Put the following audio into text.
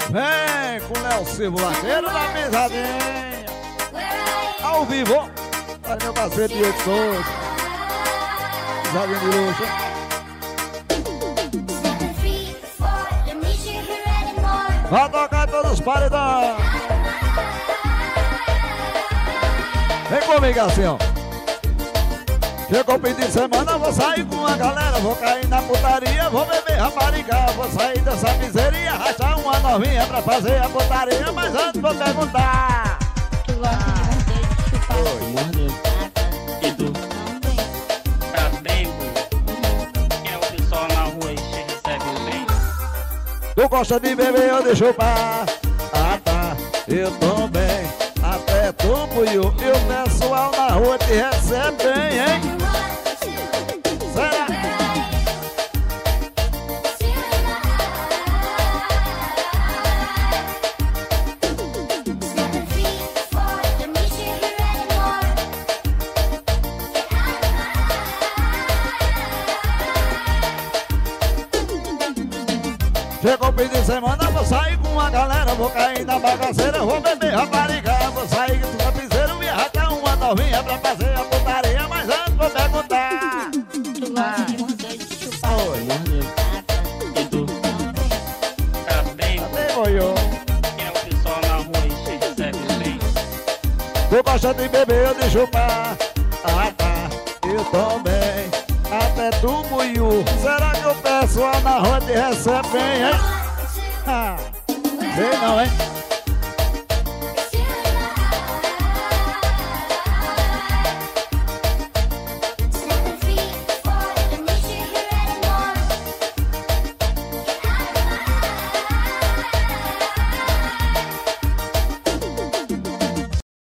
Vem com o Léo Silva, vaqueiro da pisadinha. Ao vivo. Olha meu parceiro Diego Souza. Pisadinha de luxo. Vai tocar todos os paredões. Vem comigo assim, ó. Chegou o fim de semana, vou sair com a galera. Vou cair na putaria, vou beber rapariga. Vou sair dessa miseria, rachar uma novinha pra fazer a putaria. Mas antes vou perguntar: tu gosta de morder, de chupar? Morder. E tu? Tá bem, Guri? É o pessoal na rua e che recebe bem. tu gosta de beber ou de chupar? Ah tá, eu tô bem. Até tu, Puiu, e o pessoal na rua te recebe bem, hein? Será? Chegou o fim de semana, vou sair com a galera. Vou cair na bagaceira, vou beber rapariga. Vou sair com o piseiro e arrancar uma novinha pra fazer a putaria. Mas antes vou perguntar: Tu gosta de morder, de chupar? Morder. E tu? Tá bem, Guri? cadê Goiô? É o pessoal na rua e che recebe bem. Tu gosta de beber ou de chupar? Ah tá, eu tô bem. Até tu, Buiú. Será que o pessoal na rua te recebe bem, hein? Ah, sei não, hein?